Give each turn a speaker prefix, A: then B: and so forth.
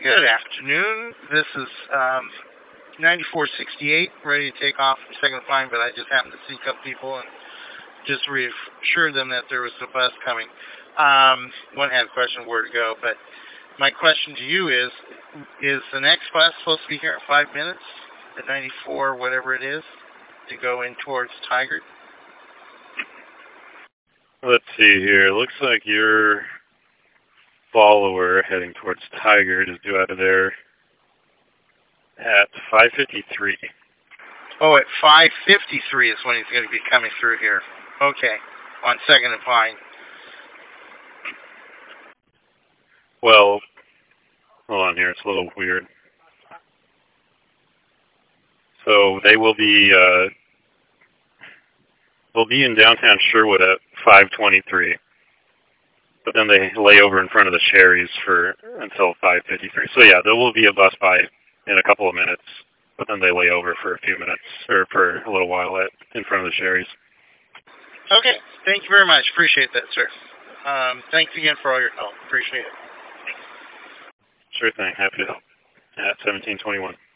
A: Good afternoon. This is 9468, ready to take off from Second Flying, but I just happened to see a couple people and just reassured them that there was a bus coming. One had a question where to go, but my question to you is the next bus supposed to be here in 5 minutes at 94, whatever it is, to go in towards Tigard?
B: Let's see here. It looks like your follower heading towards Tigard is due out of there at 5:53.
A: Oh, at 5:53 is when he's going to be coming through here. Okay, on Second and Pine.
B: Well, hold on here. It's a little weird. So they will be in downtown Sherwood at 5:23. But then they lay over in front of the Sherry's until 5:53. So yeah, there will be a bus by in a couple of minutes, but then they lay over for a few minutes, or for a little while in front of the Sherry's.
A: Okay, thank you very much. Appreciate that, sir. Thanks again for all your help. Appreciate it.
B: Sure thing. Happy to help. At 1721.